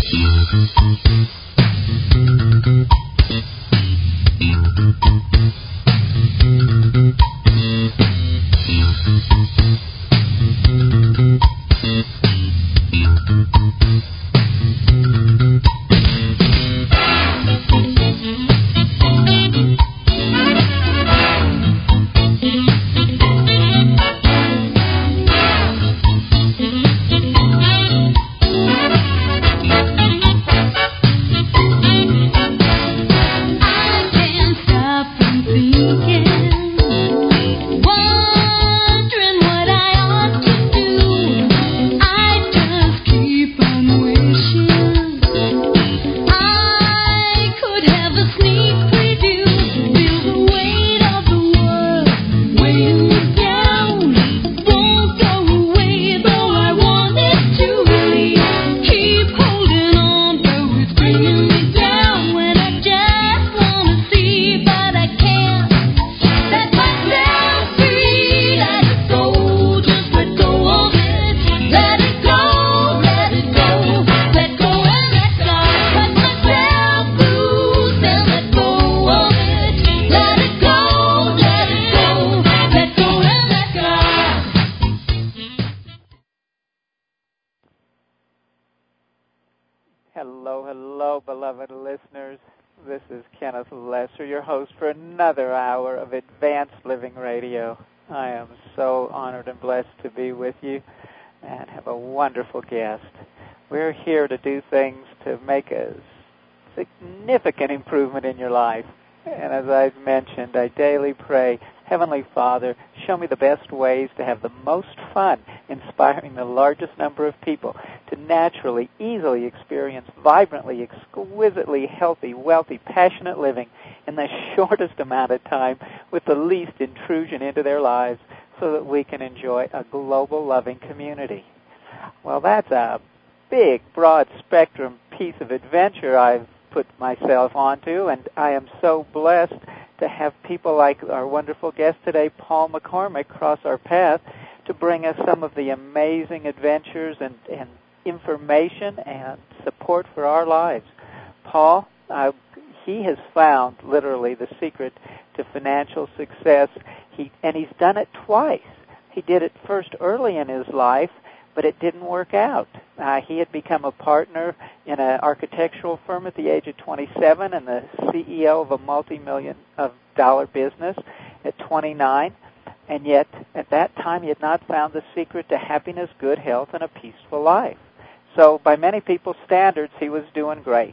Hello, beloved listeners. This is Kenneth Lesser, your host for another hour of Advanced Living Radio. I am so honored and blessed to be with you and have a wonderful guest. We're here to do things to make a significant improvement in your life. And as I've mentioned, I daily pray, Heavenly Father, show me the best ways to have the most fun inspiring the largest number of people to naturally, easily experience vibrantly, exquisitely healthy, wealthy, passionate living in the shortest amount of time with the least intrusion into their lives so that we can enjoy a global loving community. Well, that's a big, broad spectrum piece of adventure I've put myself onto, and I am so blessed to have people like our wonderful guest today, Paul McCormick, cross our path to bring us some of the amazing adventures and information and support for our lives. Paul, he has found literally the secret to financial success, and he's done it twice. He did it first early in his life, but it didn't work out. He had become a partner in an architectural firm at the age of 27 and the CEO of a multi-million-dollar business at 29, and yet at that time he had not found the secret to happiness, good health, and a peaceful life. So by many people's standards, he was doing great,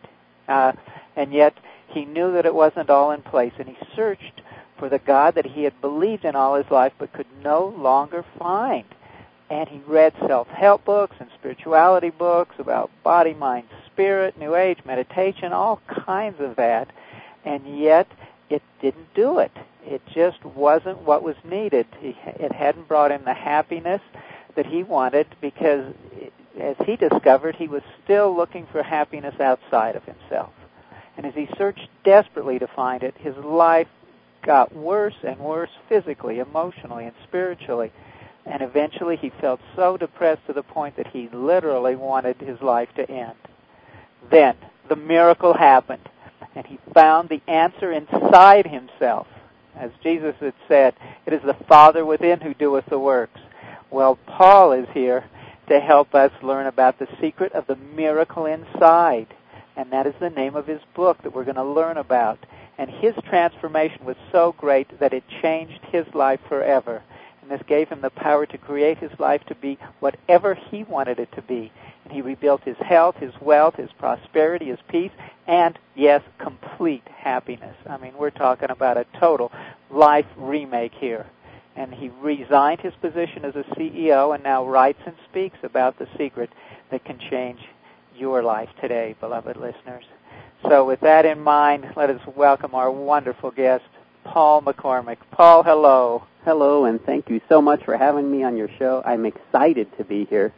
and yet he knew that it wasn't all in place, and he searched for the God that he had believed in all his life but could no longer find. And he read self-help books and spirituality books about body, mind, spirit, New Age, meditation, all kinds of that. And yet it didn't do it. It just wasn't what was needed. It hadn't brought him the happiness that he wanted because, as he discovered, he was still looking for happiness outside of himself. And as he searched desperately to find it, his life got worse and worse physically, emotionally, and spiritually. And eventually he felt so depressed to the point that he literally wanted his life to end. Then the miracle happened, and he found the answer inside himself. As Jesus had said, it is the Father within who doeth the works. Well, Paul is here to help us learn about the secret of the miracle inside, and that is the name of his book that we're going to learn about. And his transformation was so great that it changed his life forever. And this gave him the power to create his life to be whatever he wanted it to be. And he rebuilt his health, his wealth, his prosperity, his peace, and, yes, complete happiness. I mean, we're talking about a total life remake here. And he resigned his position as a CEO and now writes and speaks about the secret that can change your life today, beloved listeners. So with that in mind, let us welcome our wonderful guest, Paul McCormick. Paul, hello. Hello, and thank you so much for having me on your show. I'm excited to be here.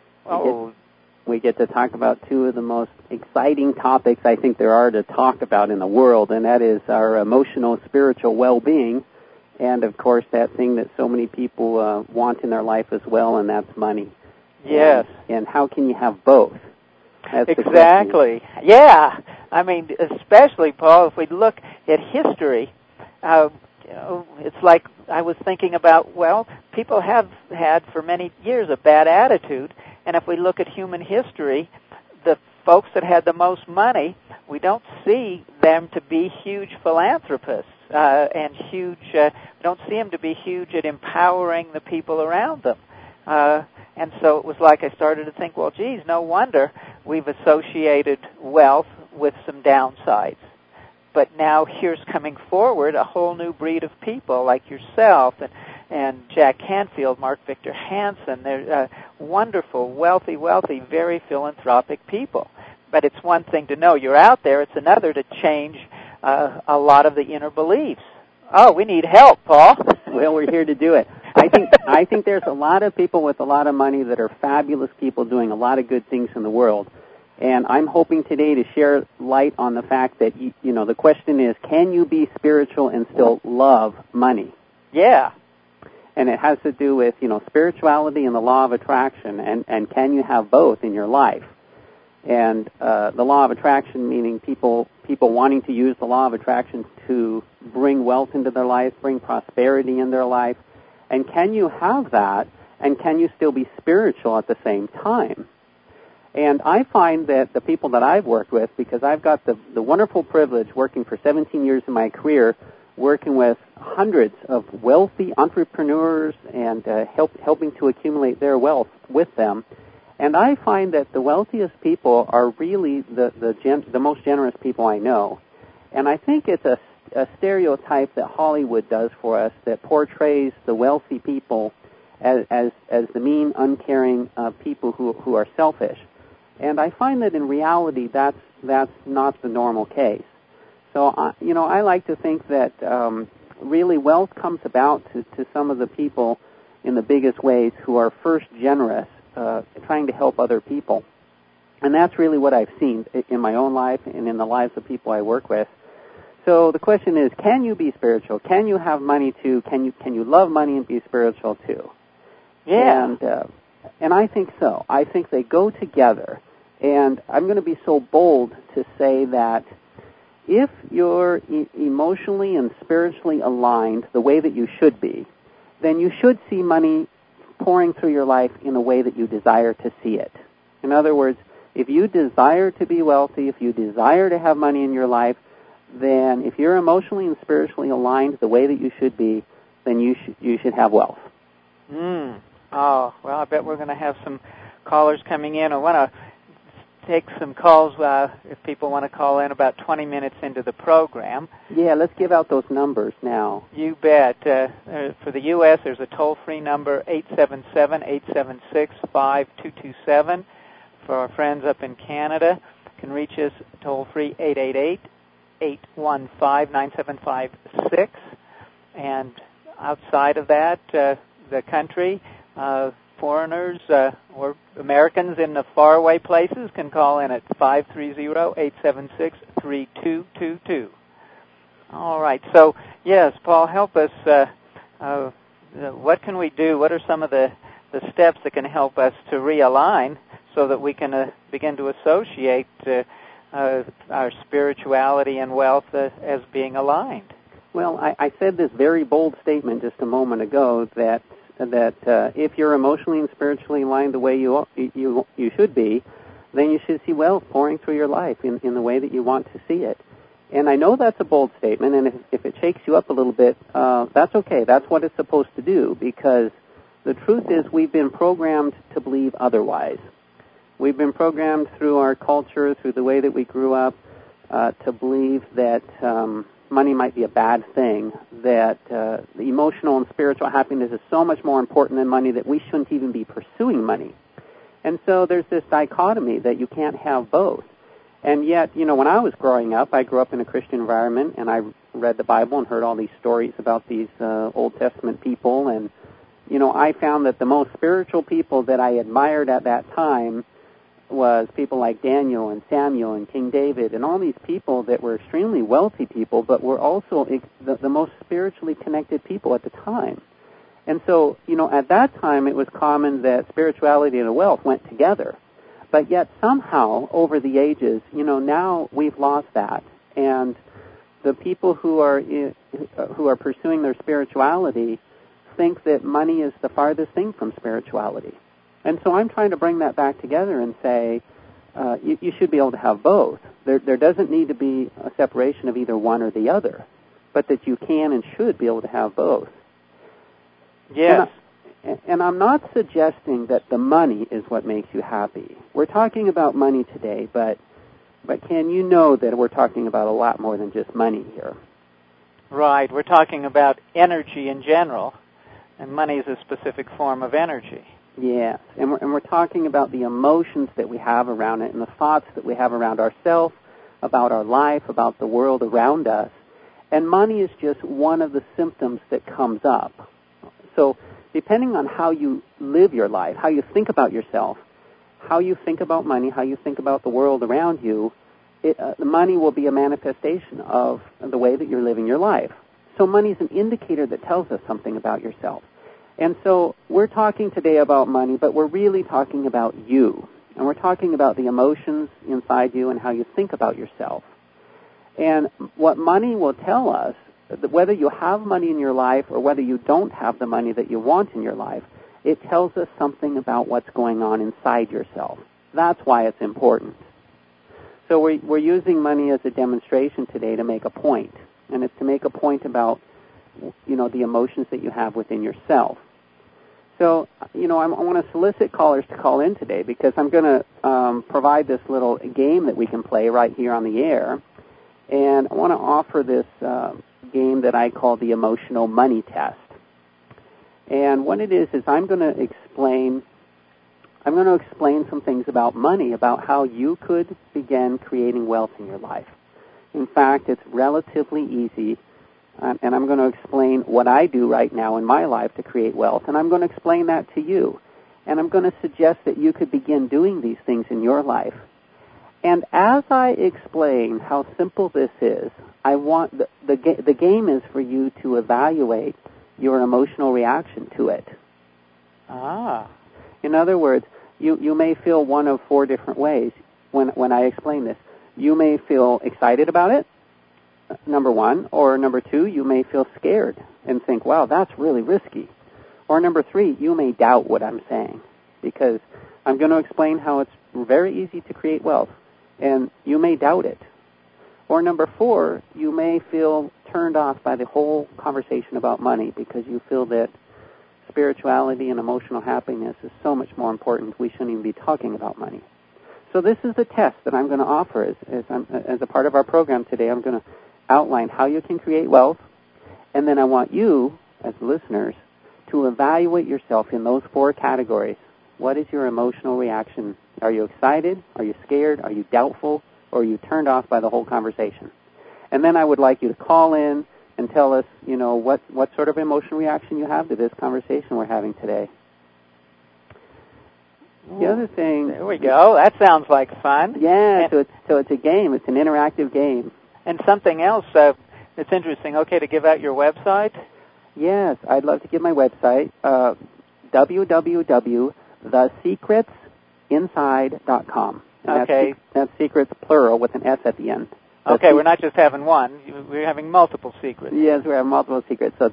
We get to talk about two of the most exciting topics I think there are to talk about in the world, and that is our emotional, spiritual well-being, and, of course, that thing that so many people want in their life as well, and that's money. Yes. And how can you have both? Exactly. Yeah. I mean, especially, Paul, if we look at history, it's like I was thinking about, well, people have had for many years a bad attitude, and if we look at human history, the folks that had the most money, we don't see them to be huge philanthropists and huge. We don't see them to be huge at empowering the people around them. And so it was like I started to think, well, geez, no wonder we've associated wealth with some downsides. But now here's coming forward a whole new breed of people like yourself and Jack Canfield, Mark Victor Hansen. They're wonderful, wealthy, very philanthropic people. But it's one thing to know you're out there. It's another to change a lot of the inner beliefs. Oh, we need help, Paul. Well, we're here to do it. I think there's a lot of people with a lot of money that are fabulous people doing a lot of good things in the world. And I'm hoping today to share light on the fact that, you know, the question is, can you be spiritual and still love money? Yeah. And it has to do with, you know, spirituality and the law of attraction, and can you have both in your life? And the law of attraction meaning people wanting to use the law of attraction to bring wealth into their life, bring prosperity in their life. And can you have that, and can you still be spiritual at the same time? And I find that the people that I've worked with, because I've got the wonderful privilege working for 17 years in my career, working with hundreds of wealthy entrepreneurs and helping to accumulate their wealth with them. And I find that the wealthiest people are really the most generous people I know. And I think it's a stereotype that Hollywood does for us that portrays the wealthy people as the mean, uncaring people who are selfish. And I find that in reality that's not the normal case. So, I like to think that really wealth comes about to some of the people in the biggest ways who are first generous, trying to help other people. And that's really what I've seen in my own life and in the lives of people I work with. So the question is, can you be spiritual? Can you have money too? Can you love money and be spiritual too? Yeah. And I think so. I think they go together. And I'm going to be so bold to say that if you're emotionally and spiritually aligned the way that you should be, then you should see money pouring through your life in a way that you desire to see it. In other words, if you desire to be wealthy, if you desire to have money in your life, then if you're emotionally and spiritually aligned the way that you should be, then you should have wealth. Oh, well, I bet we're going to have some callers coming in. I want to take some calls if people want to call in about 20 minutes into the program. Yeah, let's give out those numbers now. You bet. For the U.S., there's a toll-free number, 877-876-5227. For our friends up in Canada, you can reach us toll-free, 888-815-9756. And outside of that, the country, foreigners or Americans in the faraway places can call in at 530-876-3222. All right. So, yes, Paul, help us. What can we do? What are some of the steps that can help us to realign so that we can begin to associate our spirituality and wealth as being aligned? Well, I said this very bold statement just a moment ago that if you're emotionally and spiritually aligned the way you should be, then you should see wealth pouring through your life in the way that you want to see it. And I know that's a bold statement, and if it shakes you up a little bit, that's okay. That's what it's supposed to do, because the truth is we've been programmed to believe otherwise. We've been programmed through our culture, through the way that we grew up, to believe that money might be a bad thing, that the emotional and spiritual happiness is so much more important than money that we shouldn't even be pursuing money. And so there's this dichotomy that you can't have both. And yet, when I was growing up, I grew up in a Christian environment, and I read the Bible and heard all these stories about these Old Testament people. And, I found that the most spiritual people that I admired at that time was people like Daniel and Samuel and King David and all these people that were extremely wealthy people, but were also the most spiritually connected people at the time. And so, at that time it was common that spirituality and wealth went together. But yet somehow, over the ages, now we've lost that. And the people who are pursuing their spirituality think that money is the farthest thing from spirituality. And so I'm trying to bring that back together and say, you should be able to have both. There doesn't need to be a separation of either one or the other, but that you can and should be able to have both. Yes. And I'm not suggesting that the money is what makes you happy. We're talking about money today, but Ken, you know that we're talking about a lot more than just money here. Right. We're talking about energy in general, and money is a specific form of energy. Yes, and we're talking about the emotions that we have around it and the thoughts that we have around ourselves, about our life, about the world around us. And money is just one of the symptoms that comes up. So depending on how you live your life, how you think about yourself, how you think about money, how you think about the world around you, the money will be a manifestation of the way that you're living your life. So money is an indicator that tells us something about yourself. And so we're talking today about money, but we're really talking about you. And we're talking about the emotions inside you and how you think about yourself. And what money will tell us, whether you have money in your life or whether you don't have the money that you want in your life, it tells us something about what's going on inside yourself. That's why it's important. So we're using money as a demonstration today to make a point. And it's to make a point about, the emotions that you have within yourself. So, I want to solicit callers to call in today because I'm going to provide this little game that we can play right here on the air. And I want to offer this game that I call the Emotional Money Test. And what it is I'm going to explain some things about money, about how you could begin creating wealth in your life. In fact, it's relatively easy. And I'm going to explain what I do right now in my life to create wealth, and I'm going to explain that to you. And I'm going to suggest that you could begin doing these things in your life. And as I explain how simple this is, I want the game is for you to evaluate your emotional reaction to it. In other words, you may feel one of four different ways when I explain this. You may feel excited about it, number one, or number two, you may feel scared and think, wow, that's really risky. Or number three, you may doubt what I'm saying because I'm going to explain how it's very easy to create wealth, and you may doubt it. Or number four, you may feel turned off by the whole conversation about money because you feel that spirituality and emotional happiness is so much more important, we shouldn't even be talking about money. So this is the test that I'm going to offer as a part of our program today. I'm going to outline how you can create wealth, and then I want you, as listeners, to evaluate yourself in those four categories. What is your emotional reaction? Are you excited? Are you scared? Are you doubtful? Or are you turned off by the whole conversation? And then I would like you to call in and tell us, what sort of emotional reaction you have to this conversation we're having today. The other thing... There we go. That sounds like fun. Yeah, so it's a game. It's an interactive game. And something else that's interesting, okay, to give out your website? Yes, I'd love to give my website, www.thesecretsinside.com. Okay. That's secrets, plural, with an S at the end. Okay, we're not just having one. We're having multiple secrets. Yes, we have multiple secrets. So it's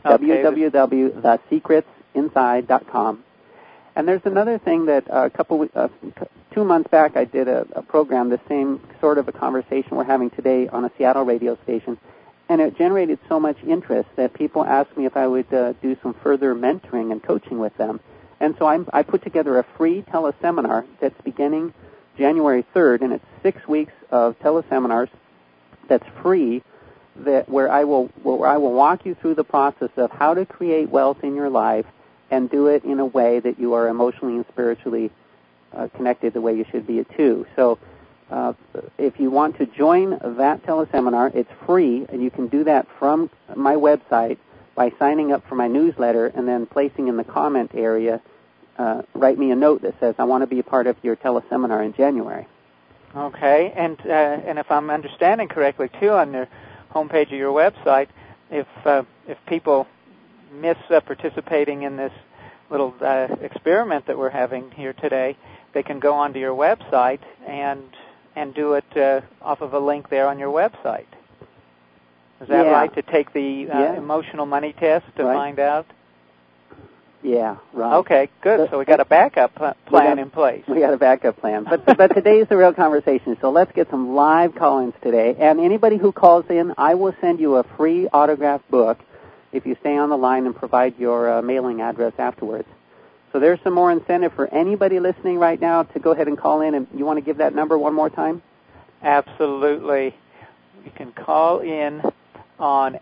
www.thesecretsinside.com. And there's another thing that 2 months back I did a program, the same sort of a conversation we're having today on a Seattle radio station, and it generated so much interest that people asked me if I would do some further mentoring and coaching with them. And so I put together a free teleseminar that's beginning January 3rd, and it's 6 weeks of teleseminars that's free, where I will walk you through the process of how to create wealth in your life and do it in a way that you are emotionally and spiritually connected the way you should be too. So if you want to join that teleseminar, it's free, and you can do that from my website by signing up for my newsletter and then placing in the comment area, write me a note that says, I want to be a part of your teleseminar in January. Okay, and if I'm understanding correctly, too, on the homepage of your website, if people miss participating in this little experiment that we're having here today, they can go onto your website and do it off of a link there on your website. Is that right, to take the emotional money test to find out? Yeah, right. Okay, good. So we got a backup plan in place. We got a backup plan. But today's the real conversation, so let's get some live call-ins today. And anybody who calls in, I will send you a free autographed book if you stay on the line and provide your mailing address afterwards. So there's some more incentive for anybody listening right now to go ahead and call in. And you want to give that number one more time? Absolutely. You can call in on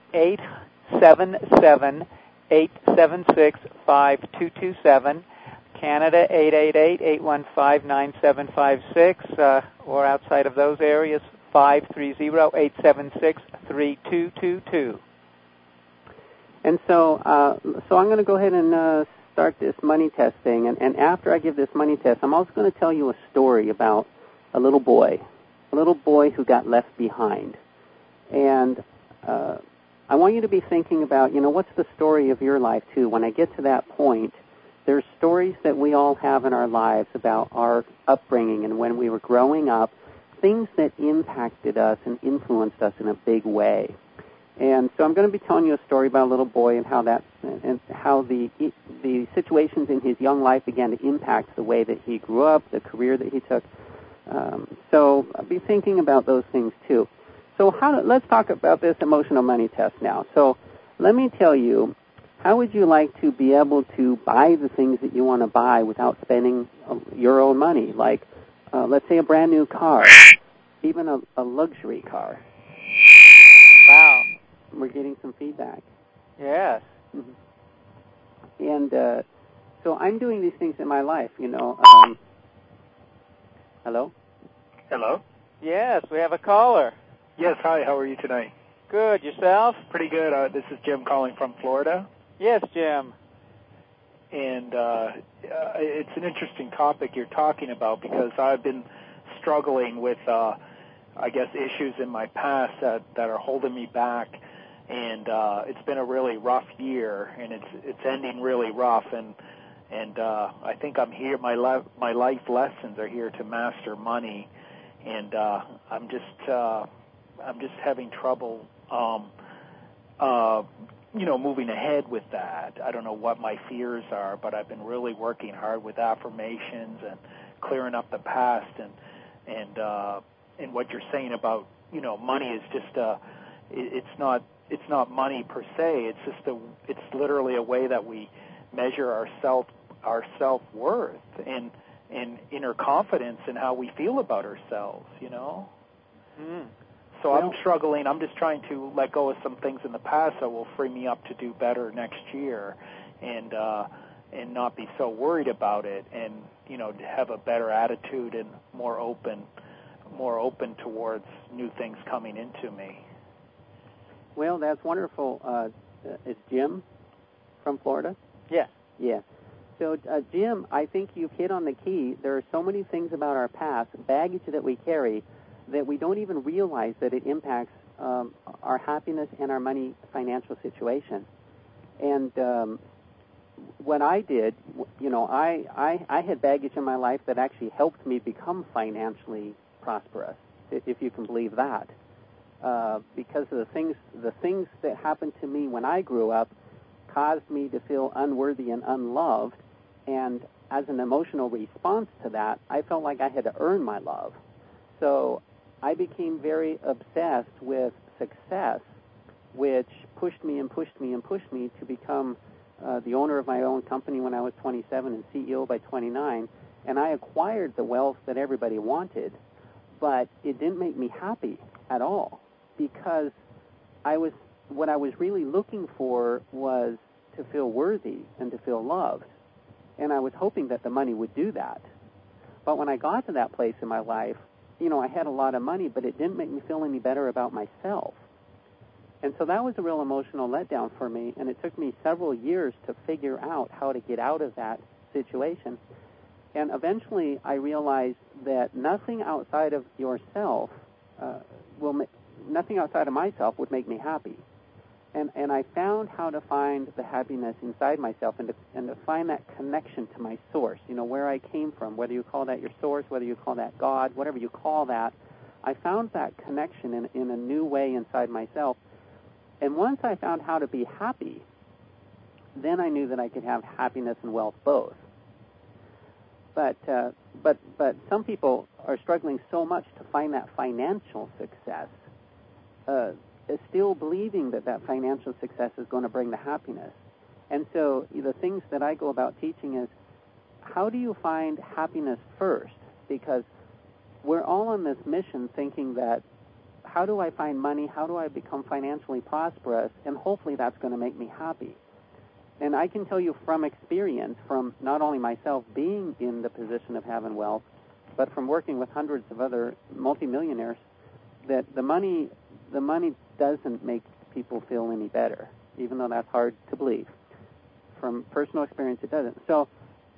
877-876-5227, Canada 888-815-9756, or outside of those areas, 530-876-3222. And so I'm going to go ahead and start this money test thing. And after I give this money test, I'm also going to tell you a story about a little boy who got left behind. And I want you to be thinking about, what's the story of your life, too? When I get to that point, there's stories that we all have in our lives about our upbringing and when we were growing up, things that impacted us and influenced us in a big way. And so I'm going to be telling you a story about a little boy and how the situations in his young life began to impact the way that he grew up, the career that he took. So I'll be thinking about those things, too. So let's talk about this emotional money test now. So let me tell you, how would you like to be able to buy the things that you want to buy without spending your own money? Like, let's say a brand new car, even a luxury car. Wow. We're getting some feedback. Yes. Mm-hmm. And so I'm doing these things in my life, Hello? Hello? Yes, we have a caller. Yes, hi, how are you tonight? Good, yourself? Pretty good. This is Jim calling from Florida. Yes, Jim. And it's an interesting topic you're talking about because I've been struggling with, issues in my past that are holding me back. And it's been a really rough year, and it's ending really rough. And I think I'm here. My life lessons are here to master money, and I'm just having trouble, moving ahead with that. I don't know what my fears are, but I've been really working hard with affirmations and clearing up the past. And what you're saying about money is just it's not money per se. It's literally a way that we measure our self-worth and inner confidence in how we feel about ourselves. Mm. So I'm struggling. I'm just trying to let go of some things in the past that will free me up to do better next year, and not be so worried about it, and to have a better attitude and more open towards new things coming into me. Well, that's wonderful. It's Jim from Florida? Yes. Yeah. So, Jim, I think you've hit on the key. There are so many things about our past, baggage that we carry, that we don't even realize that it impacts our happiness and our money financial situation. And what I did, I had baggage in my life that actually helped me become financially prosperous, if you can believe that. Because of the things that happened to me when I grew up caused me to feel unworthy and unloved, and as an emotional response to that, I felt like I had to earn my love. So I became very obsessed with success, which pushed me to become the owner of my own company when I was 27 and CEO by 29, and I acquired the wealth that everybody wanted, but it didn't make me happy at all, because what I was really looking for was to feel worthy and to feel loved, and I was hoping that the money would do that. But when I got to that place in my life, I had a lot of money, but it didn't make me feel any better about myself. And so that was a real emotional letdown for me, and it took me several years to figure out how to get out of that situation. And eventually I realized that nothing outside of yourself nothing outside of myself would make me happy. And I found how to find the happiness inside myself and to find that connection to my source, where I came from, whether you call that your source, whether you call that God, whatever you call that. I found that connection in a new way inside myself. And once I found how to be happy, then I knew that I could have happiness and wealth both. But some people are struggling so much to find that financial success, still believing that financial success is going to bring the happiness. And so the things that I go about teaching is, how do you find happiness first? Because we're all on this mission thinking that, how do I find money? How do I become financially prosperous? And hopefully that's going to make me happy. And I can tell you from experience, from not only myself being in the position of having wealth, but from working with hundreds of other multimillionaires, that the money doesn't make people feel any better, even though that's hard to believe. From personal experience, it doesn't. So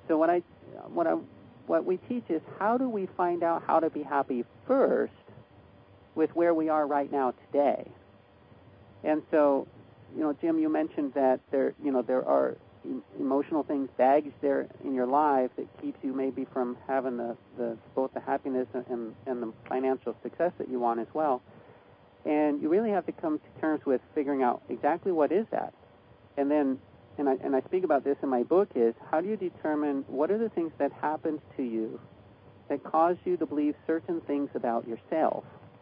what we teach is, how do we find out how to be happy first with where we are right now today? And so, Jim, you mentioned that there are emotional things, baggage there in your life that keeps you maybe from having both the happiness and the financial success that you want as well. And you really have to come to terms with figuring out exactly what is that. And then, and I speak about this in my book, is how do you determine what are the things that happened to you that cause you to believe certain things about yourself.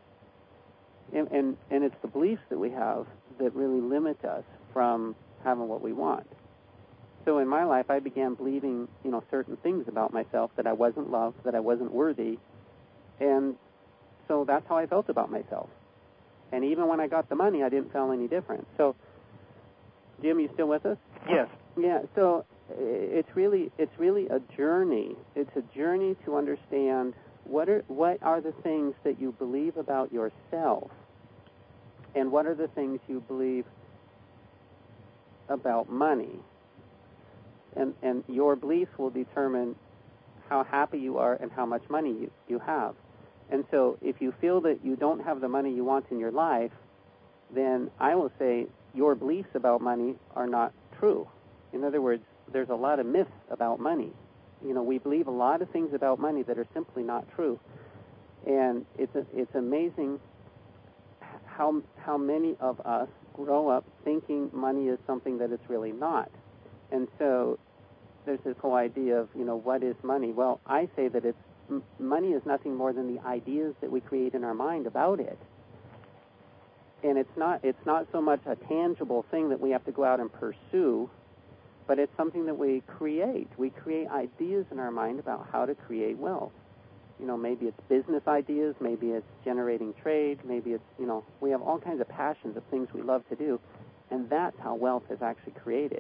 And it's the beliefs that we have that really limit us from having what we want. So in my life, I began believing, certain things about myself, that I wasn't loved, that I wasn't worthy, and so that's how I felt about myself. And even when I got the money, I didn't feel any different. So, Jim, you still with us? Yes. Yeah. So it's really a journey. It's a journey to understand what are the things that you believe about yourself, and what are the things you believe about money. And your beliefs will determine how happy you are and how much money you have. And so if you feel that you don't have the money you want in your life, then I will say your beliefs about money are not true. In other words, there's a lot of myths about money. We believe a lot of things about money that are simply not true. And it's amazing how many of us grow up thinking money is something that it's really not. And so there's this whole idea of, what is money? Well, I say that money is nothing more than the ideas that we create in our mind about it. And it's not so much a tangible thing that we have to go out and pursue, but it's something that we create. We create ideas in our mind about how to create wealth. Maybe it's business ideas, maybe it's generating trade, maybe it's, we have all kinds of passions of things we love to do, and that's how wealth is actually created.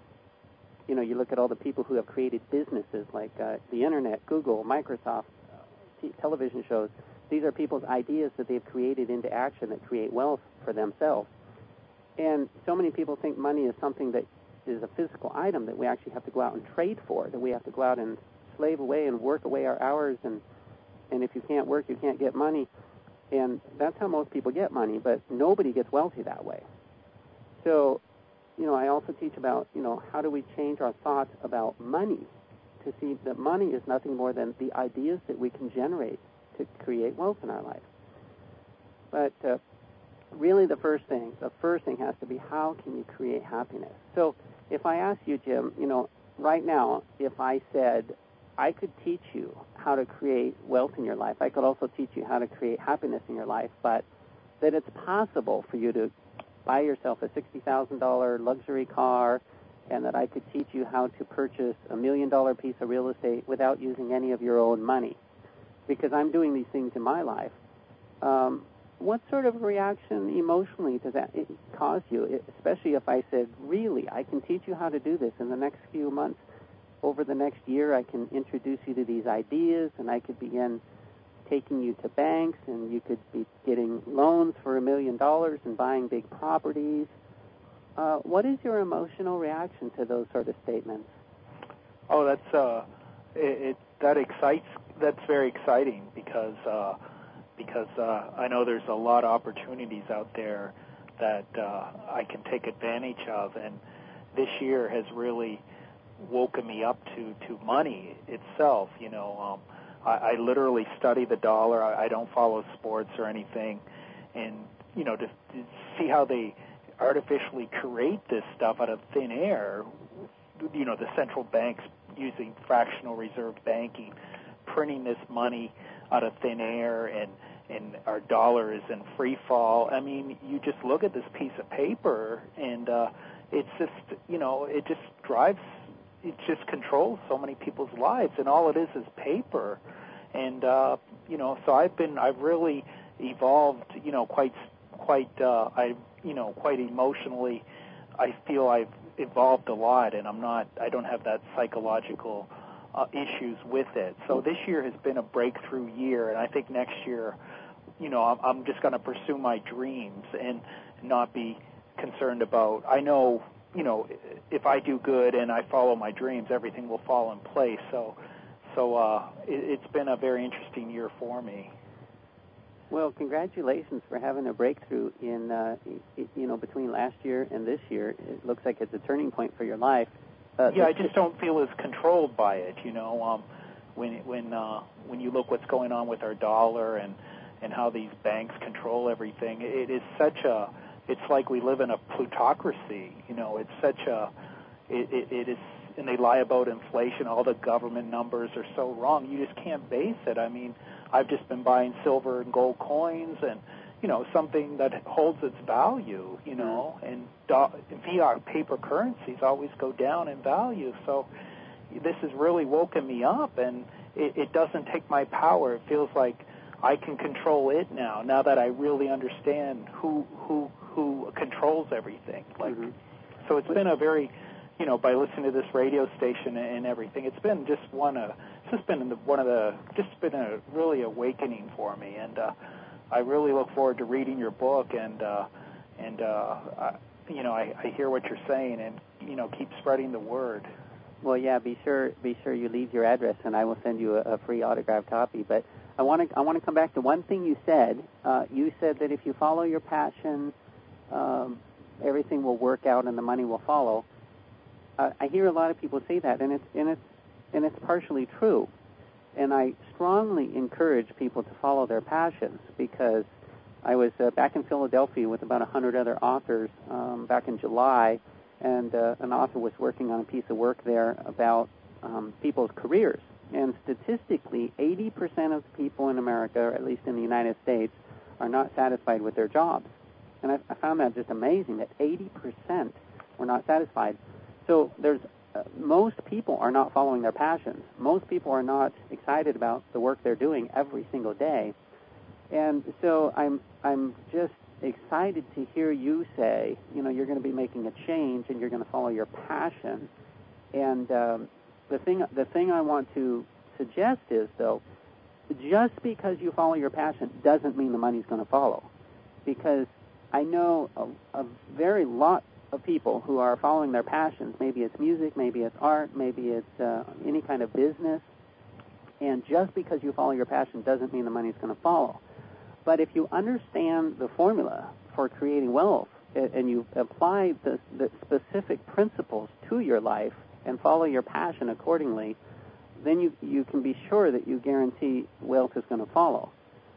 You look at all the people who have created businesses like the Internet, Google, Microsoft, television shows. These are people's ideas that they've created into action that create wealth for themselves. And so many people think money is something that is a physical item that we actually have to go out and trade for, that we have to go out and slave away and work away our hours, and if you can't work, you can't get money. And that's how most people get money, but nobody gets wealthy that way. So, I also teach about, how do we change our thoughts about money to see that money is nothing more than the ideas that we can generate to create wealth in our life. But really the first thing has to be, how can you create happiness? So if I ask you, Jim, right now, if I said I could teach you how to create wealth in your life, I could also teach you how to create happiness in your life, but that it's possible for you to buy yourself a $60,000 luxury car, and that I could teach you how to purchase $1 million piece of real estate without using any of your own money, because I'm doing these things in my life. What sort of reaction emotionally does that cause you, especially if I said, really, I can teach you how to do this in the next few months? Over the next year, I can introduce you to these ideas, and I could begin taking you to banks, and you could be getting loans for $1 million and buying big properties. What is your emotional reaction to those sort of statements? Oh, that's very exciting because I know there's a lot of opportunities out there that I can take advantage of. And this year has really woken me up to money itself. I literally study the dollar. I don't follow sports or anything, and to see how they artificially create this stuff out of thin air. The central banks using fractional reserve banking, printing this money out of thin air, and our dollar is in free fall. I mean, you just look at this piece of paper, and it's just, it just controls so many people's lives, and all it is paper. And so I've really evolved, quite emotionally. I feel I've evolved a lot, and I don't have that psychological issues with it. So this year has been a breakthrough year, and I think next year, I'm just going to pursue my dreams and not be concerned about, I know, if I do good and I follow my dreams, everything will fall in place. So it's been a very interesting year for me. Well, congratulations for having a breakthrough in, between last year and this year. It looks like it's a turning point for your life. I just don't feel as controlled by it. When you look what's going on with our dollar and how these banks control everything, it is it's like we live in a plutocracy. It's such it is, and they lie about inflation. All the government numbers are so wrong. You just can't base it. I mean, I've just been buying silver and gold coins and, something that holds its value, and fiat paper currencies always go down in value. So this has really woken me up, and it doesn't take my power. It feels like I can control it now that I really understand who controls everying. So it's been a very, by listening to this radio station and everything, it's been just been a really awakening for me, and I really look forward to reading your book, and I hear what you're saying, and keep spreading the word. Well, yeah, be sure you leave your address, and I will send you a free autographed copy. But I want to come back to one thing you said. You said that if you follow your passion, everything will work out and the money will follow. I hear a lot of people say that, and it's partially true. And I strongly encourage people to follow their passions, because I was back in Philadelphia with about 100 other authors back in July, and an author was working on a piece of work there about people's careers. And statistically, 80% of people in America, or at least in the United States, are not satisfied with their jobs. And I found that just amazing, that 80% were not satisfied. So most people are not following their passions. Most people are not excited about the work they're doing every single day. And so I'm just excited to hear you say, you're going to be making a change and you're going to follow your passion. And the thing I want to suggest is, though, just because you follow your passion doesn't mean the money's going to follow. Because I know a very lot of people who are following their passions. Maybe it's music, maybe it's art, maybe it's any kind of business. And just because you follow your passion doesn't mean the money's going to follow. But if you understand the formula for creating wealth and you apply the specific principles to your life and follow your passion accordingly, then you can be sure that you guarantee wealth is going to follow.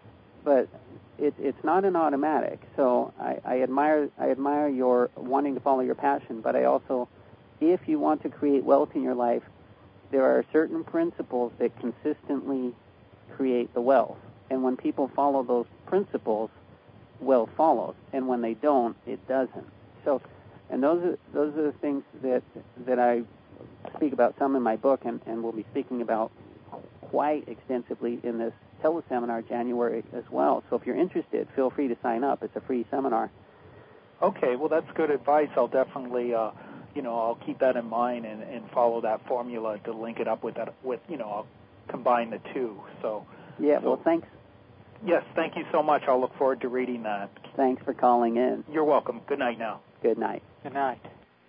But it's not an automatic. So I admire your wanting to follow your passion, but I also, if you want to create wealth in your life, there are certain principles that consistently create the wealth. And when people follow those principles, wealth follows. And when they don't, it doesn't. So, and those are the things that I speak about some in my book, and we'll be speaking about quite extensively in this teleseminar January as well. So if you're interested, feel free to sign up. It's a free seminar. Okay, well, that's good advice. I'll definitely, I'll keep that in mind and follow that formula to link it up with that. I'll combine the two. So yeah. Well, thanks. Yes, thank you so much. I'll look forward to reading that. Thanks for calling in. You're welcome. Good night now. Good night. Good night.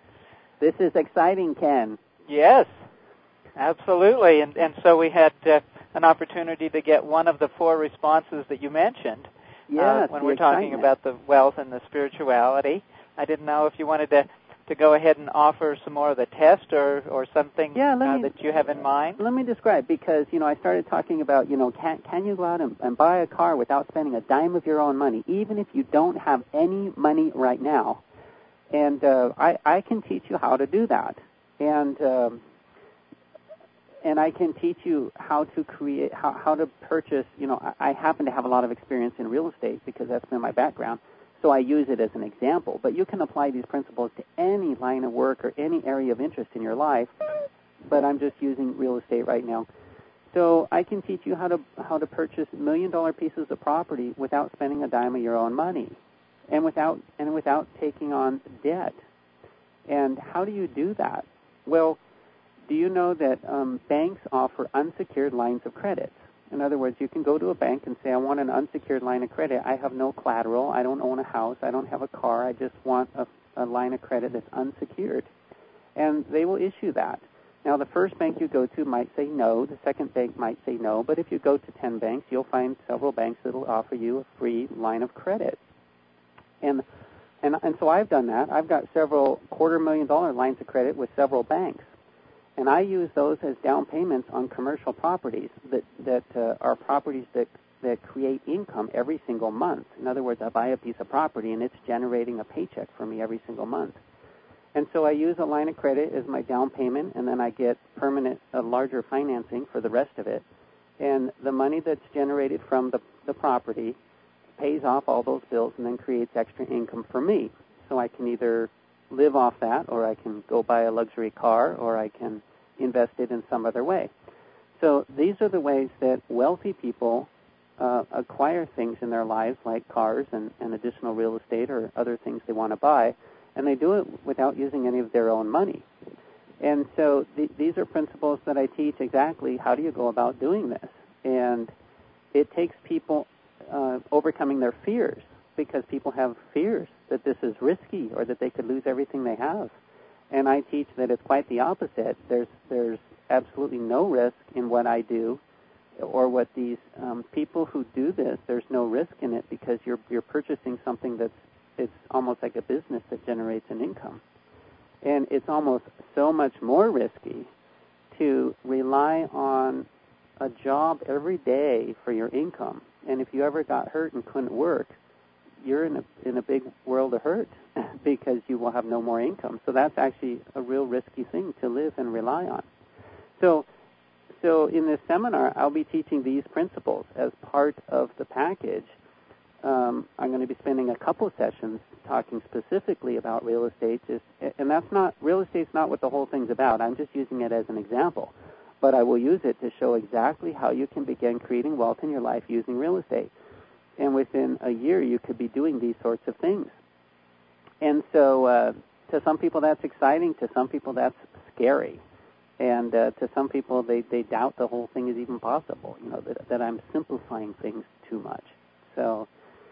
This is exciting, Ken. Yes, absolutely. And so we had an opportunity to get one of the four responses that you mentioned. when we're talking about the wealth and the spirituality. I didn't know if you wanted to go ahead and offer some more of the test or something that you have in mind. Let me describe, because, I started talking about, can you go out and buy a car without spending a dime of your own money, even if you don't have any money right now? And I can teach you how to do that. And I can teach you how to create, how to purchase. I happen to have a lot of experience in real estate because that's been my background, so I use it as an example. But you can apply these principles to any line of work or any area of interest in your life, but I'm just using real estate right now. So I can teach you how to purchase $1 million pieces of property without spending a dime of your own money, and without taking on debt. And how do you do that? Well, do you know that banks offer unsecured lines of credit? In other words, you can go to a bank and say, I want an unsecured line of credit. I have no collateral. I don't own a house. I don't have a car. I just want a line of credit that's unsecured. And they will issue that. Now, the first bank you go to might say no. The second bank might say no. But if you go to 10 banks, you'll find several banks that will offer you a free line of credit. And so I've done that. I've got several $250,000 lines of credit with several banks. And I use those as down payments on commercial properties that are properties that create income every single month. In other words, I buy a piece of property and it's generating a paycheck for me every single month. And so I use a line of credit as my down payment, and then I get larger financing for the rest of it. And the money that's generated from the property pays off all those bills and then creates extra income for me. So I can either live off that, or I can go buy a luxury car, or I can invest it in some other way. So these are the ways that wealthy people acquire things in their lives, like cars and additional real estate or other things they want to buy, and they do it without using any of their own money. And so these are principles that I teach exactly how do you go about doing this. And it takes people overcoming their fears, because people have fears that this is risky or that they could lose everything they have. And I teach that it's quite the opposite. There's absolutely no risk in what I do or what these people who do this. There's no risk in it, because you're purchasing something it's almost like a business that generates an income. And it's almost so much more risky to rely on a job every day for your income. And if you ever got hurt and couldn't work, you're in a big world of hurt because you will have no more income. So that's actually a real risky thing to live and rely on. So in this seminar, I'll be teaching these principles as part of the package. I'm going to be spending a couple sessions talking specifically about real estate, and real estate's not what the whole thing's about. I'm just using it as an example. But I will use it to show exactly how you can begin creating wealth in your life using real estate. And within a year, you could be doing these sorts of things. And so to some people, that's exciting. To some people, that's scary. And to some people, they doubt the whole thing is even possible, that I'm simplifying things too much. So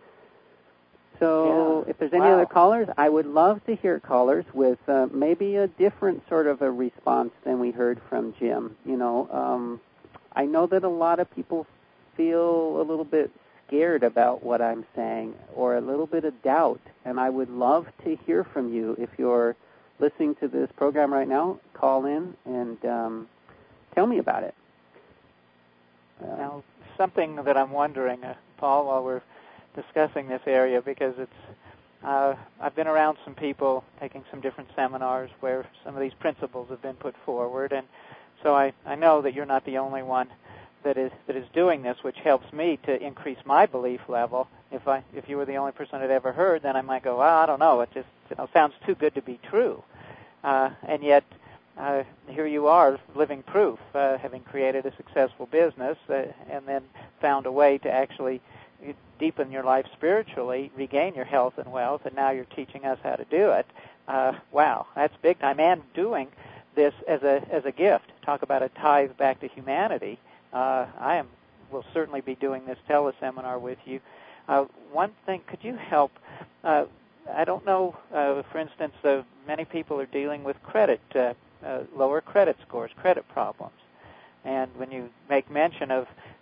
if there's any other callers, I would love to hear callers with maybe a different sort of a response than we heard from Jim. I know that a lot of people feel a little bit scared about what I'm saying, or a little bit of doubt, and I would love to hear from you. If you're listening to this program right now, call in and tell me about it. Now, something that I'm wondering, Paul, while we're discussing this area, because I've been around some people taking some different seminars where some of these principles have been put forward, and so I know that you're not the only one that is doing this, which helps me to increase my belief level. If you were the only person I'd ever heard, then I might go, well, I don't know, it just sounds too good to be true. And yet, here you are, living proof, having created a successful business and then found a way to actually deepen your life spiritually, regain your health and wealth, and now you're teaching us how to do it. Wow, that's big time. And doing this as a gift. Talk about a tithe back to humanity. Will certainly be doing this teleseminar with you. One thing, could you help? I don't know, for instance, many people are dealing with lower credit scores, credit problems. And when you make mention of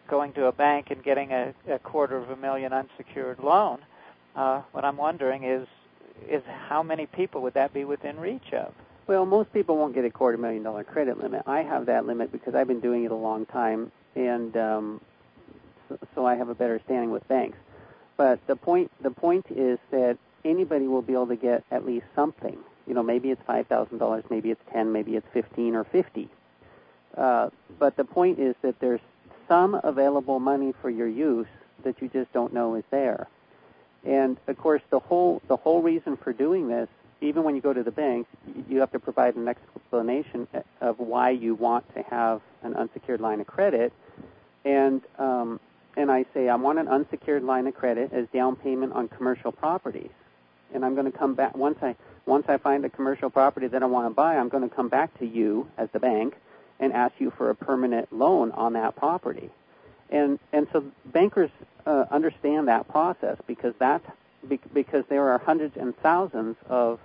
going to a bank and getting a $250,000 unsecured loan. What I'm wondering is how many people would that be within reach of? Well, most people won't get a $250,000 credit limit. I have that limit because I've been doing it a long time, and so I have a better standing with banks. But the point is that anybody will be able to get at least something. You know, maybe it's $5,000, maybe it's 10, maybe it's 15 or 50. But the point is that there's some available money for your use that you just don't know is there. And of course, the whole reason for doing this, even when you go to the bank, you have to provide an explanation of why you want to have an unsecured line of credit. And I say, I want an unsecured line of credit as down payment on commercial properties. And I'm going to come back, once I find a commercial property that I want to buy, I'm going to come back to you as the bank and ask you for a permanent loan on that property. And so bankers understand that process because there are hundreds and thousands of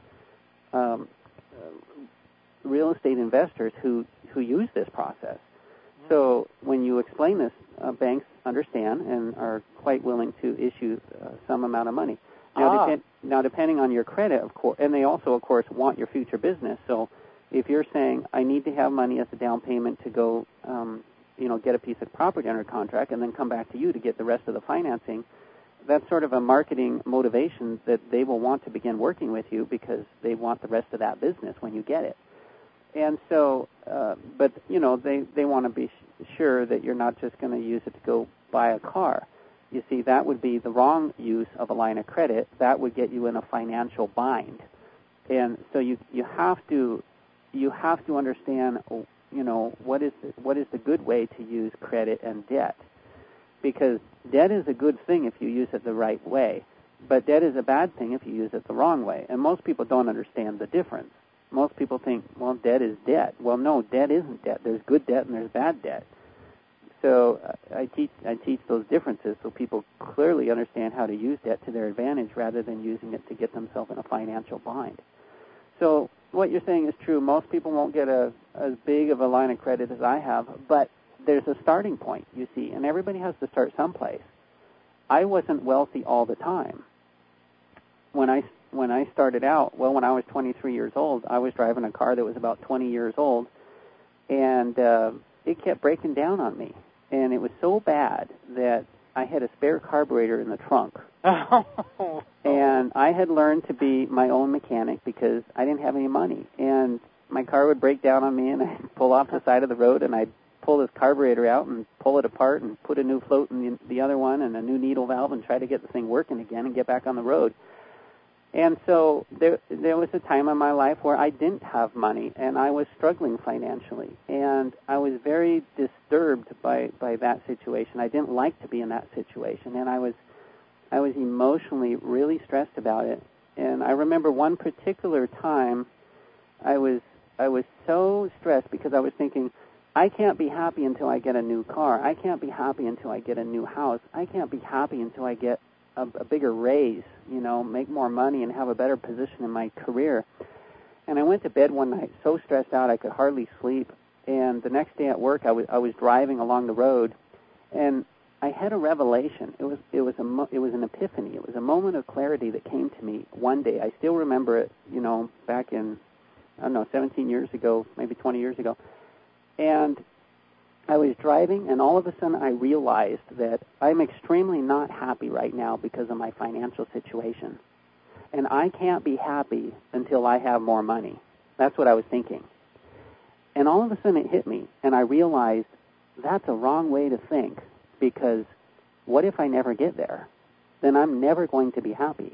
real estate investors who use this process. So when you explain this, banks understand and are quite willing to issue some amount of money. Now, depending on your credit, of course, and they also, of course, want your future business. So if you're saying, I need to have money as a down payment to go, get a piece of property under contract and then come back to you to get the rest of the financing, that's sort of a marketing motivation that they will want to begin working with you because they want the rest of that business when you get it. And so, but, they want to be sure that you're not just going to use it to go buy a car. You see, that would be the wrong use of a line of credit. That would get you in a financial bind. And so you have to understand, what is the good way to use credit and debt. Because debt is a good thing if you use it the right way, but debt is a bad thing if you use it the wrong way. And most people don't understand the difference. Most people think, well, debt is debt. Well, no, debt isn't debt. There's good debt and there's bad debt. So I teach those differences so people clearly understand how to use debt to their advantage rather than using it to get themselves in a financial bind. So what you're saying is true. Most people won't get as big of a line of credit as I have, but there's a starting point, you see, and everybody has to start someplace. I wasn't wealthy all the time. When I started out, when I was 23 years old, I was driving a car that was about 20 years old, and it kept breaking down on me. And it was so bad that I had a spare carburetor in the trunk. And I had learned to be my own mechanic because I didn't have any money. And my car would break down on me, and I'd pull off the side of the road, and I'd pull this carburetor out and pull it apart and put a new float in the other one and a new needle valve and try to get the thing working again and get back on the road. And so there was a time in my life where I didn't have money, and I was struggling financially. And I was very disturbed by that situation. I didn't like to be in that situation, and I was emotionally really stressed about it. And I remember one particular time I was so stressed because I was thinking, I can't be happy until I get a new car. I can't be happy until I get a new house. I can't be happy until I get a bigger raise, make more money and have a better position in my career. And I went to bed one night so stressed out I could hardly sleep. And the next day at work, I was driving along the road, and I had a revelation. It was an epiphany. It was a moment of clarity that came to me one day. I still remember it, back in 17 years ago, maybe 20 years ago. And I was driving, and all of a sudden I realized that I'm extremely not happy right now because of my financial situation. And I can't be happy until I have more money. That's what I was thinking. And all of a sudden it hit me, and I realized that's a wrong way to think, because what if I never get there? Then I'm never going to be happy.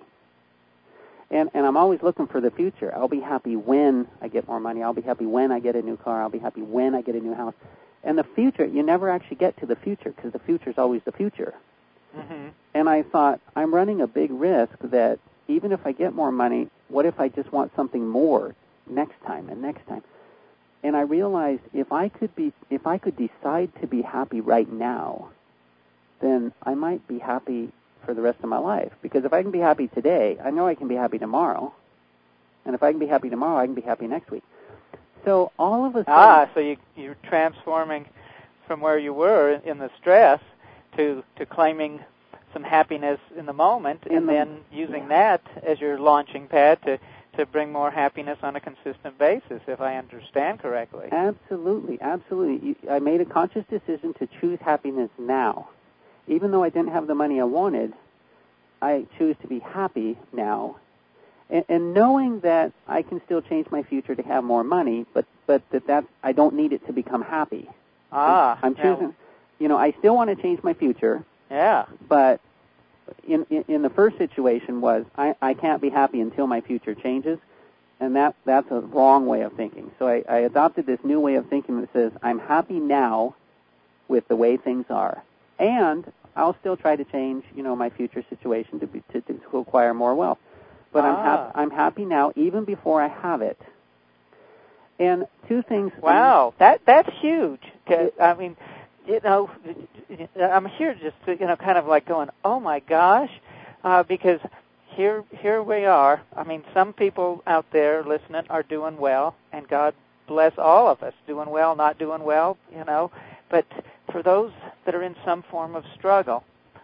And I'm always looking for the future. I'll be happy when I get more money. I'll be happy when I get a new car. I'll be happy when I get a new house. And the future, you never actually get to the future because the future is always the future. Mm-hmm. And I thought, I'm running a big risk that even if I get more money, what if I just want something more next time and next time? And I realized if I could decide to be happy right now, then I might be happy for the rest of my life. Because if I can be happy today, I know I can be happy tomorrow. And if I can be happy tomorrow, I can be happy next week. So all of a sudden... so you're transforming from where you were in the stress to claiming some happiness in the moment, and then using that as your launching pad to bring more happiness on a consistent basis, if I understand correctly. Absolutely, absolutely. I made a conscious decision to choose happiness now. Even though I didn't have the money I wanted, I choose to be happy now. And knowing that I can still change my future to have more money, but that I don't need it to become happy. I'm choosing, I still want to change my future. Yeah. But in the first situation was I can't be happy until my future changes, and that's a wrong way of thinking. So I adopted this new way of thinking that says I'm happy now with the way things are, and I'll still try to change my future situation to acquire more wealth. But I'm happy now even before I have it. And two things. Wow, that's huge. I mean, I'm here just kind of like going, oh my gosh, because here we are. I mean, some people out there listening are doing well, and God bless all of us, doing well, not doing well, But for those that are in some form of struggle,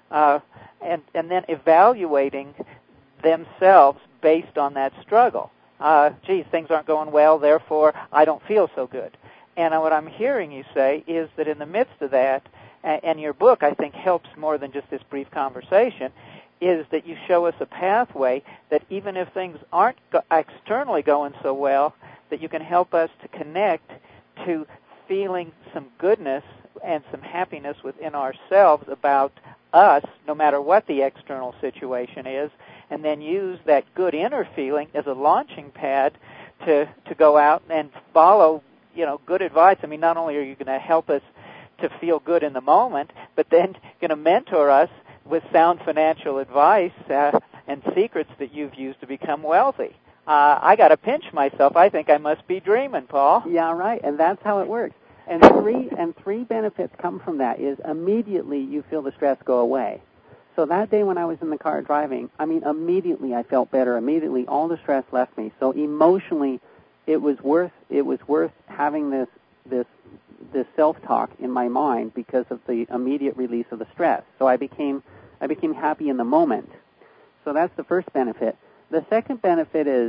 and then evaluating themselves based on that struggle. Things aren't going well, therefore I don't feel so good. And what I'm hearing you say is that in the midst of that, and your book, I think, helps more than just this brief conversation, is that you show us a pathway that even if things aren't externally going so well, that you can help us to connect to feeling some goodness and some happiness within ourselves about us, no matter what the external situation is, and then use that good inner feeling as a launching pad to go out and follow, good advice. I mean, not only are you going to help us to feel good in the moment, but then going to mentor us with sound financial advice and secrets that you've used to become wealthy. I got to pinch myself. I think I must be dreaming, Paul. Yeah, right, and that's how it works. And three benefits come from that is immediately you feel the stress go away. So that day when I was in the car driving, immediately I felt better. Immediately all the stress left me. So emotionally, it was worth having this self-talk in my mind because of the immediate release of the stress. So I became happy in the moment. So that's the first benefit. The second benefit is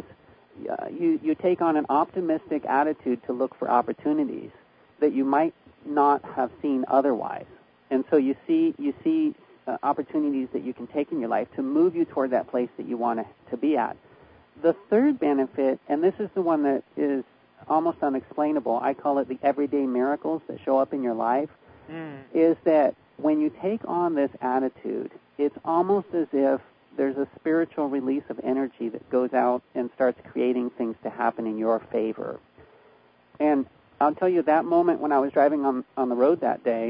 you take on an optimistic attitude to look for opportunities that you might not have seen otherwise. And so you see opportunities that you can take in your life to move you toward that place that you want to be at. The third benefit, and this is the one that is almost unexplainable, I call it the everyday miracles that show up in your life, is that when you take on this attitude, it's almost as if there's a spiritual release of energy that goes out and starts creating things to happen in your favor. And I'll tell you, that moment when I was driving on the road that day,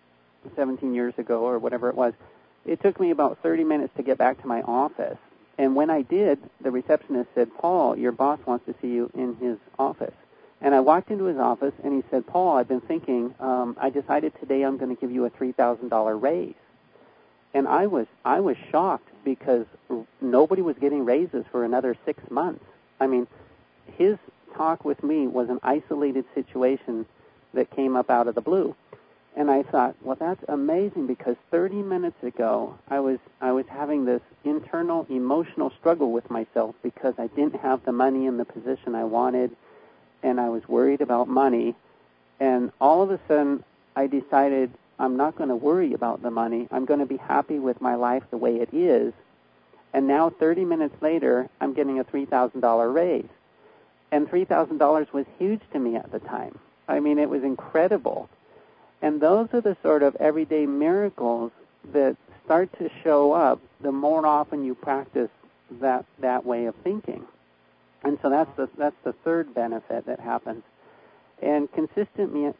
17 years ago or whatever it was, it took me about 30 minutes to get back to my office. And when I did, the receptionist said, "Paul, your boss wants to see you in his office." And I walked into his office, and he said, "Paul, I've been thinking, I decided today I'm going to give you a $3,000 raise." And I was shocked because nobody was getting raises for another 6 months. I mean, his talk with me was an isolated situation that came up out of the blue. And I thought, well, that's amazing, because 30 minutes ago I was having this internal emotional struggle with myself because I didn't have the money in the position I wanted, and I was worried about money. And all of a sudden I decided I'm not going to worry about the money. I'm going to be happy with my life the way it is. And now 30 minutes later, I'm getting a $3,000 raise. And $3,000 was huge to me at the time. I mean, it was incredible. And those are the sort of everyday miracles that start to show up the more often you practice that way of thinking. And so that's the third benefit that happens. And consistently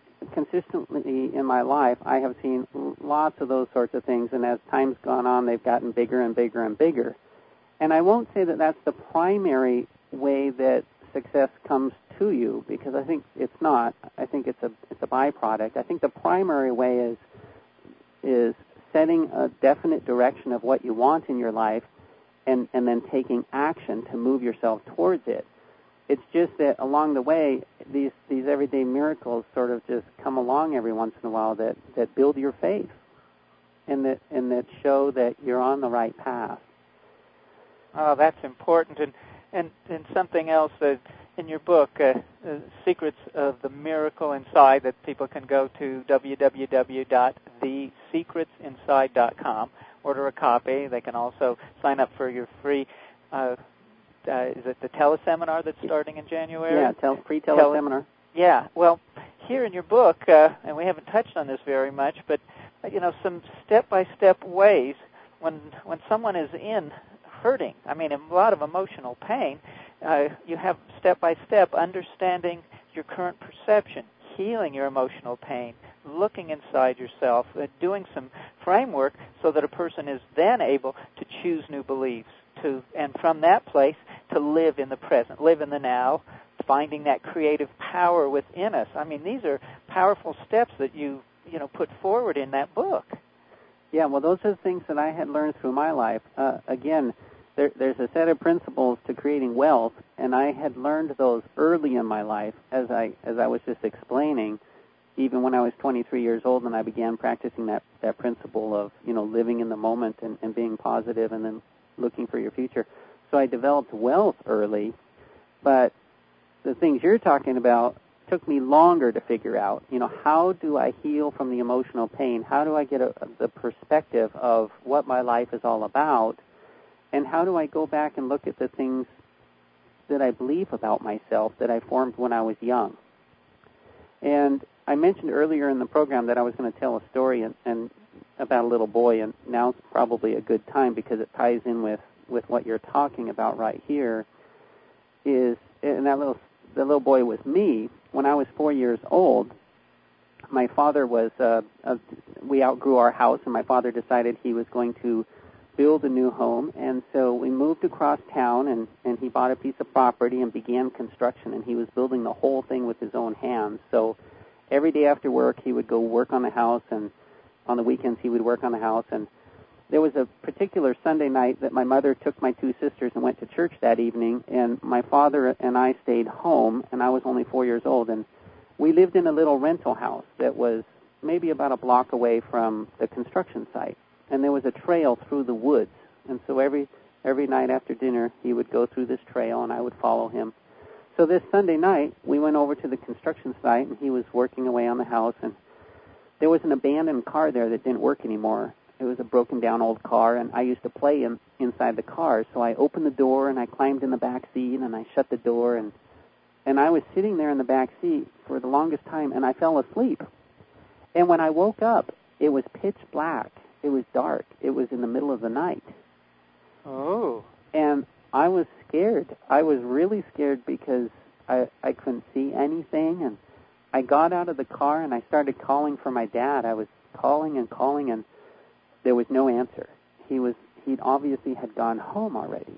in my life, I have seen lots of those sorts of things, and as time's gone on, they've gotten bigger and bigger and bigger. And I won't say that that's the primary way that success comes to you, because I think it's not. I think it's a byproduct. I think the primary way is setting a definite direction of what you want in your life, and then taking action to move yourself towards it. It's just that along the way, these everyday miracles sort of just come along every once in a while that build your faith. and that show that you're on the right path. Oh, that's important. And something else that in your book, Secrets of the Miracle Inside, that people can go to www.thesecretsinside.com, order a copy. They can also sign up for your free, is it the teleseminar that's starting in January? Yeah, free teleseminar. Yeah, well, here in your book, and we haven't touched on this very much, but, some step-by-step ways when someone is hurting, in a lot of emotional pain, you have step-by-step understanding your current perception, healing your emotional pain, looking inside yourself, doing some framework so that a person is then able to choose new beliefs, and from that place to live in the present, live in the now, finding that creative power within us. These are powerful steps that you put forward in that book. Yeah, well, those are the things that I had learned through my life. Again, there's a set of principles to creating wealth, and I had learned those early in my life, as I was just explaining, even when I was 23 years old, and I began practicing that principle of living in the moment and being positive, and then looking for your future. So I developed wealth early, but the things you're talking about took me longer to figure out. How do I heal from the emotional pain? How do I get the perspective of what my life is all about? And how do I go back and look at the things that I believe about myself that I formed when I was young? And I mentioned earlier in the program that I was going to tell a story and about a little boy, and now's probably a good time because it ties in with what you're talking about right here. And the little boy was me. When I was 4 years old, my father we outgrew our house, and my father decided he was going to build a new home, and so we moved across town, and he bought a piece of property and began construction, and he was building the whole thing with his own hands. So every day after work, he would go work on the house, and on the weekends he would work on the house. And there was a particular Sunday night that my mother took my two sisters and went to church that evening, and my father and I stayed home, and I was only 4 years old, and we lived in a little rental house that was maybe about a block away from the construction site. And there was a trail through the woods, and so every night after dinner, he would go through this trail, and I would follow him. So this Sunday night, we went over to the construction site, and he was working away on the house, and there was an abandoned car there that didn't work anymore. It was a broken-down old car, and I used to play inside the car, so I opened the door, and I climbed in the back seat, and I shut the door, and I was sitting there in the back seat for the longest time, and I fell asleep. And when I woke up, it was pitch black. It was dark. It was in the middle of the night. Oh. And I was scared. I was really scared because I couldn't see anything. And I got out of the car and I started calling for my dad. I was calling, and there was no answer. He'd obviously had gone home already.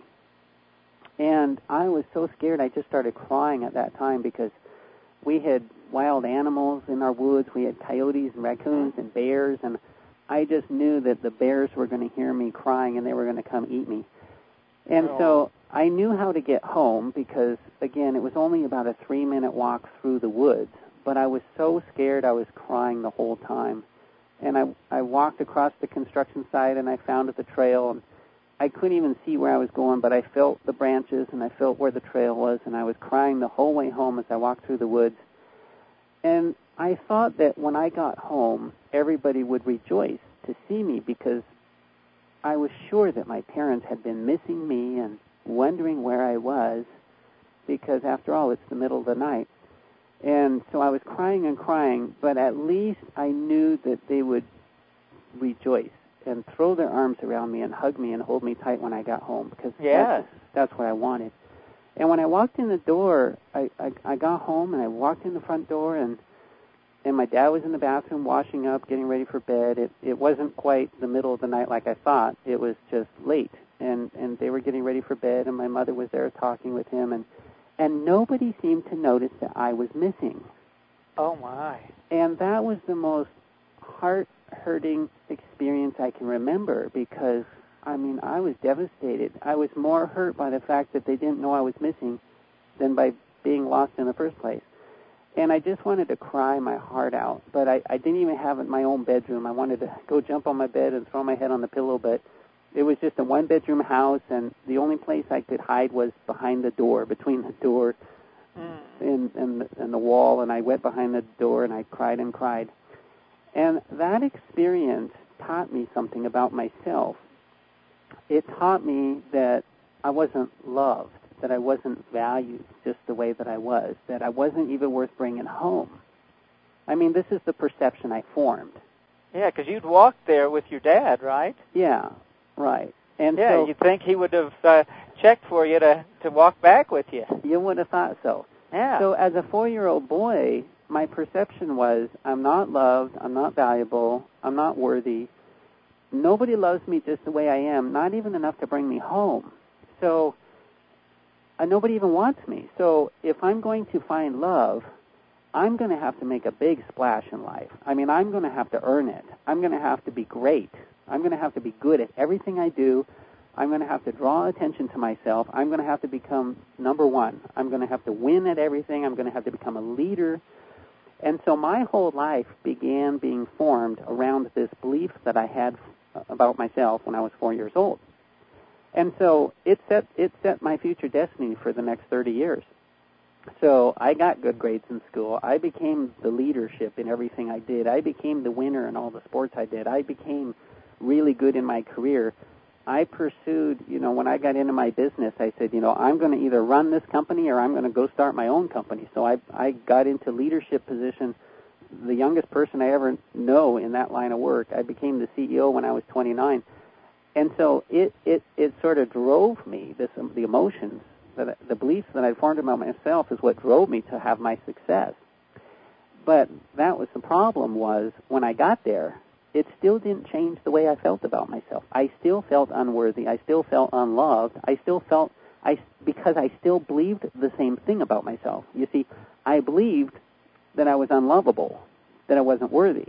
And I was so scared I just started crying at that time because we had wild animals in our woods. We had coyotes and raccoons and bears, and I just knew that the bears were going to hear me crying and they were going to come eat me. And so I knew how to get home because, again, it was only about a 3-minute walk through the woods. But I was so scared I was crying the whole time. And I walked across the construction site and I found the trail. And I couldn't even see where I was going, but I felt the branches and I felt where the trail was. And I was crying the whole way home as I walked through the woods. And I thought that when I got home, everybody would rejoice to see me because I was sure that my parents had been missing me and wondering where I was because, after all, it's the middle of the night. And so I was crying and crying, but at least I knew that they would rejoice and throw their arms around me and hug me and hold me tight when I got home because that's what I wanted. And when I walked in the door, I got home and I walked in the front door and my dad was in the bathroom washing up, getting ready for bed. It wasn't quite the middle of the night like I thought. It was just late, and they were getting ready for bed, and my mother was there talking with him, and nobody seemed to notice that I was missing. Oh, my. And that was the most heart-hurting experience I can remember because, I was devastated. I was more hurt by the fact that they didn't know I was missing than by being lost in the first place. And I just wanted to cry my heart out, but I didn't even have my own bedroom. I wanted to go jump on my bed and throw my head on the pillow, but it was just a one-bedroom house, and the only place I could hide was behind the door, between the door and the wall, and I went behind the door, and I cried and cried. And that experience taught me something about myself. It taught me that I wasn't loved, that I wasn't valued just the way that I was, that I wasn't even worth bringing home. I mean, this is the perception I formed. Yeah, because you'd walked there with your dad, right? Yeah, right. And yeah, so you'd think he would have checked for you to walk back with you. You would have thought so. Yeah. So as a 4-year-old boy, my perception was, I'm not loved, I'm not valuable, I'm not worthy. Nobody loves me just the way I am, not even enough to bring me home. So nobody even wants me. So if I'm going to find love, I'm going to have to make a big splash in life. I mean, I'm going to have to earn it. I'm going to have to be great. I'm going to have to be good at everything I do. I'm going to have to draw attention to myself. I'm going to have to become number one. I'm going to have to win at everything. I'm going to have to become a leader. And so my whole life began being formed around this belief that I had about myself when I was 4 years old. And so it set my future destiny for the next 30 years. So I got good grades in school. I became the leadership in everything I did. I became the winner in all the sports I did. I became really good in my career. I pursued, when I got into my business, I said, I'm going to either run this company or I'm going to go start my own company. So I got into leadership position, the youngest person I ever know in that line of work. I became the CEO when I was 29. And so it sort of drove me, the emotions, the beliefs that I formed about myself is what drove me to have my success. But that was the problem was when I got there, it still didn't change the way I felt about myself. I still felt unworthy. I still felt unloved. I still felt, because I still believed the same thing about myself. You see, I believed that I was unlovable, that I wasn't worthy.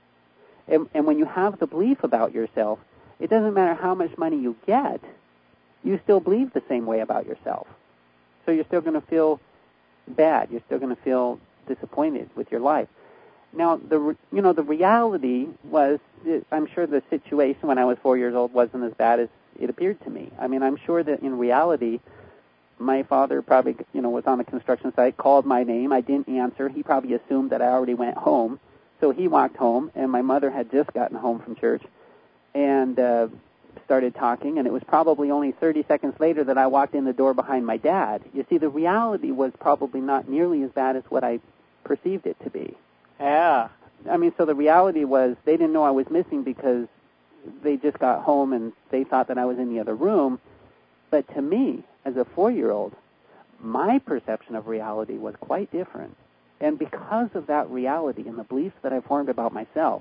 And when you have the belief about yourself, it doesn't matter how much money you get, you still believe the same way about yourself. So you're still going to feel bad. You're still going to feel disappointed with your life. Now, the reality was, I'm sure the situation when I was 4 years old wasn't as bad as it appeared to me. I mean, I'm sure that in reality, my father probably, was on the construction site, called my name. I didn't answer. He probably assumed that I already went home. So he walked home, and my mother had just gotten home from church and started talking, and it was probably only 30 seconds later that I walked in the door behind my dad. You see, the reality was probably not nearly as bad as what I perceived it to be. Yeah. I mean, so the reality was they didn't know I was missing because they just got home and they thought that I was in the other room. But to me, as a 4-year-old, my perception of reality was quite different. And because of that reality and the beliefs that I formed about myself,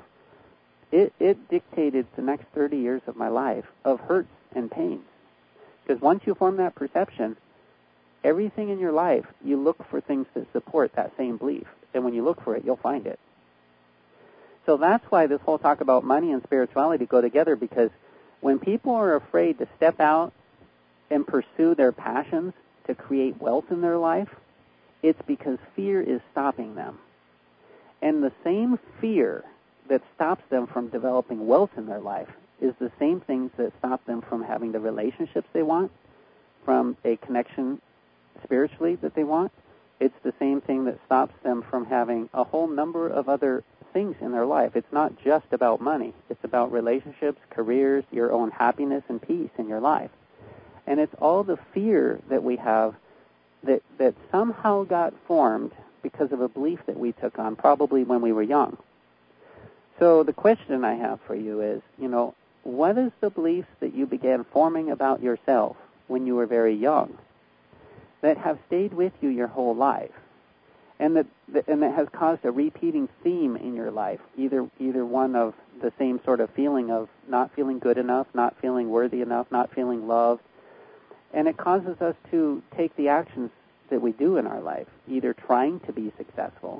it dictated the next 30 years of my life of hurts and pains. Because once you form that perception, everything in your life, you look for things that support that same belief. And when you look for it, you'll find it. So that's why this whole talk about money and spirituality go together, because when people are afraid to step out and pursue their passions to create wealth in their life, it's because fear is stopping them. And the same fear that stops them from developing wealth in their life is the same things that stop them from having the relationships they want, from a connection spiritually that they want. It's the same thing that stops them from having a whole number of other things in their life. It's not just about money. It's about relationships, careers, your own happiness and peace in your life. And it's all the fear that we have that somehow got formed because of a belief that we took on, probably when we were young. So the question I have for you is, what is the beliefs that you began forming about yourself when you were very young that have stayed with you your whole life, and that has caused a repeating theme in your life, either one of the same sort of feeling of not feeling good enough, not feeling worthy enough, not feeling loved, and it causes us to take the actions that we do in our life, either trying to be successful,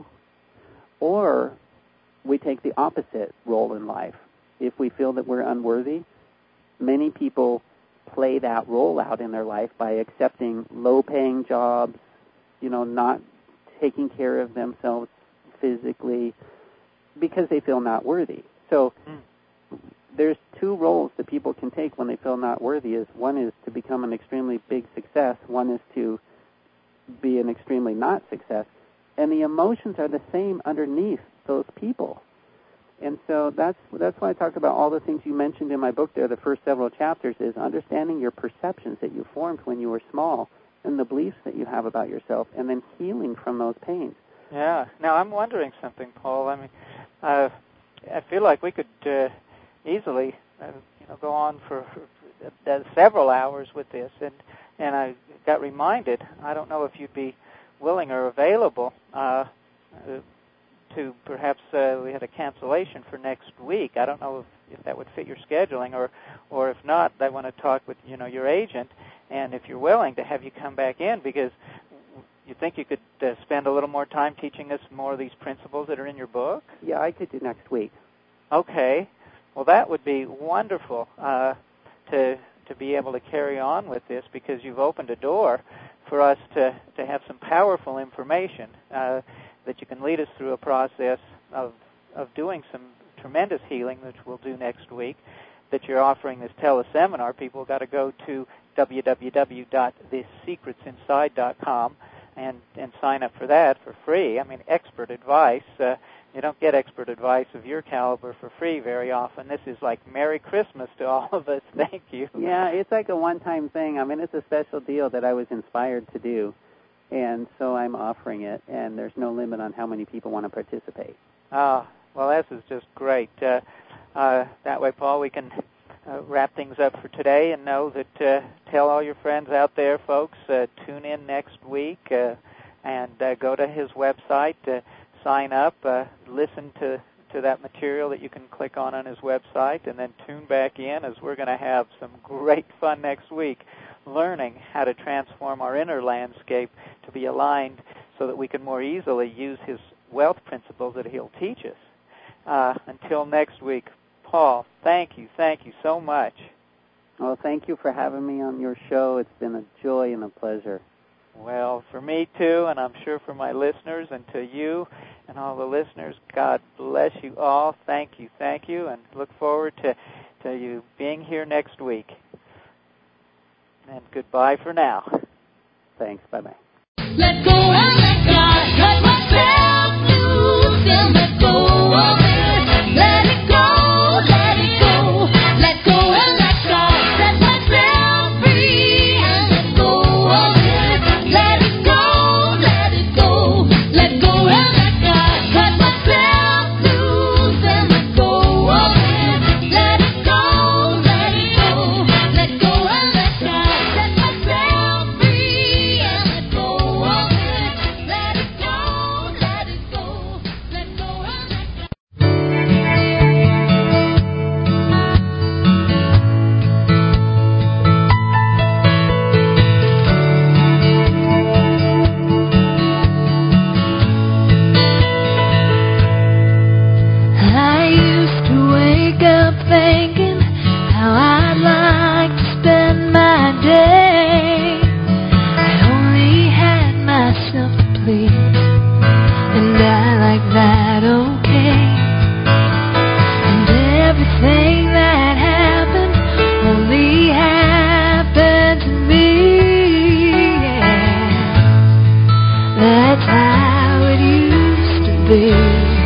or we take the opposite role in life. If we feel that we're unworthy, many people play that role out in their life by accepting low-paying jobs, not taking care of themselves physically because they feel not worthy. So there's two roles that people can take when they feel not worthy. One is to become an extremely big success. One is to be an extremely not success. And the emotions are the same underneath those people. And so that's why I talk about all the things you mentioned in my book there, the first several chapters, is understanding your perceptions that you formed when you were small and the beliefs that you have about yourself, and then healing from those pains. Yeah. Now, I'm wondering something, Paul. I mean, I feel like we could easily go on for several hours with this, and I got reminded, I don't know if you'd be willing or available to perhaps we had a cancellation for next week. I don't know if that would fit your scheduling, or if not, I want to talk with your agent, and if you're willing to have you come back in, because you think you could spend a little more time teaching us more of these principles that are in your book? Yeah, I could do next week. Okay. Well, that would be wonderful to be able to carry on with this, because you've opened a door for us to have some powerful information that you can lead us through a process of doing some tremendous healing, which we'll do next week, that you're offering this teleseminar. People got to go to www.thesecretsinside.com and sign up for that for free. I mean, expert advice. You don't get expert advice of your caliber for free very often. This is like Merry Christmas to all of us. Thank you. Yeah, it's like a one-time thing. I mean, it's a special deal that I was inspired to do, and so I'm offering it, and there's no limit on how many people want to participate. Well, this is just great. That way, Paul, we can wrap things up for today and know that tell all your friends out there, folks, tune in next week and go to his website, sign up, listen to that material that you can click on his website, and then tune back in, as we're going to have some great fun next week learning how to transform our inner landscape to be aligned so that we can more easily use his wealth principles that he'll teach us. Until next week, Paul, thank you so much. Well, thank you for having me on your show. It's been a joy and a pleasure. Well, for me too, and I'm sure for my listeners, and to you and all the listeners, God bless you all. Thank you, and look forward to you being here next week. And goodbye for now. Thanks. Bye-bye. Let go.